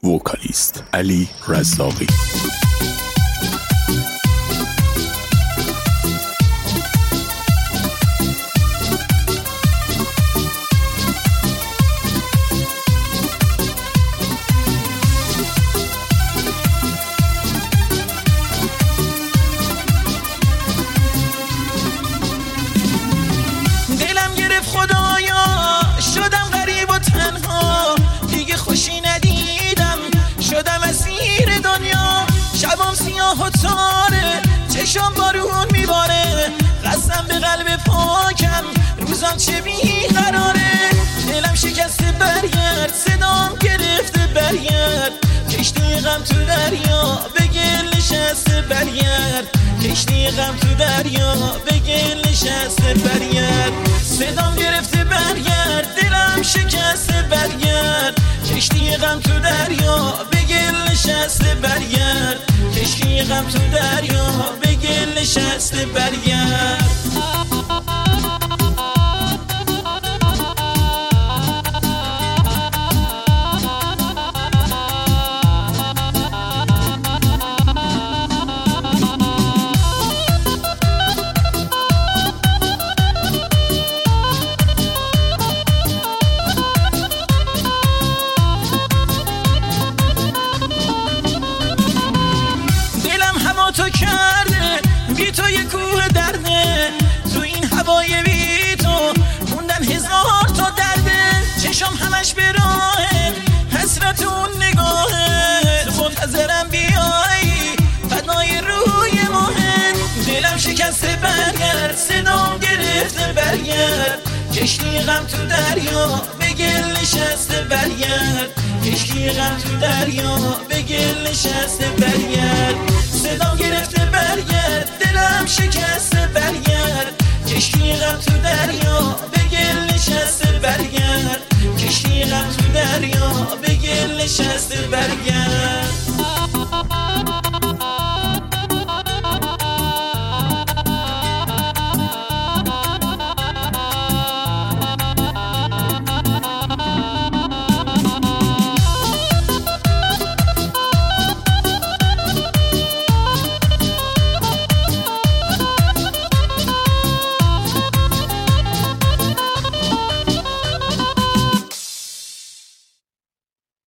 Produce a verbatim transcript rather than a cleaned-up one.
وکالیست علی رزاقی. دلم گرفت خدایا شدم غریب و تنها، دیگه خوشی ندیدم شدم اسیر دنیا. شبام سیاه و تاره چشم بارون میباره، قسم به قلب پاکم روزام چه بیقراره. دلم شکسته برگرد صدام گرفته برگرد، کشتی غم تو دریا به گل نشسته برگرد، کشتی غم تو دریا به گل نشسته برگرد. صدام گرفته برگرد دلم شکسته برگرد، کشتی غم تو دریا به گل نشسته برگرد، کشتی غم تو دریا به گل نشسته برگرد. تو کرده بی تو یه کوه درده، تو این هوای بی تو موندن هزار تا درده. چشم همش به راهه حسرت اون نگاهه، تو منتظرم بیایی فدای روی ماهه. دلم شکسته برگرد صدام گرفته برگرد، کشتی غم تو دریا به گل نشسته برگرد، کشتی غم تو دریا به گل نشسته برگرد. صدام گرفته برگرد دلم شکسته برگرد، کشتی غم تو دریا به گل نشسته برگرد، کشتی غم تو دریا به گل نشسته برگرد.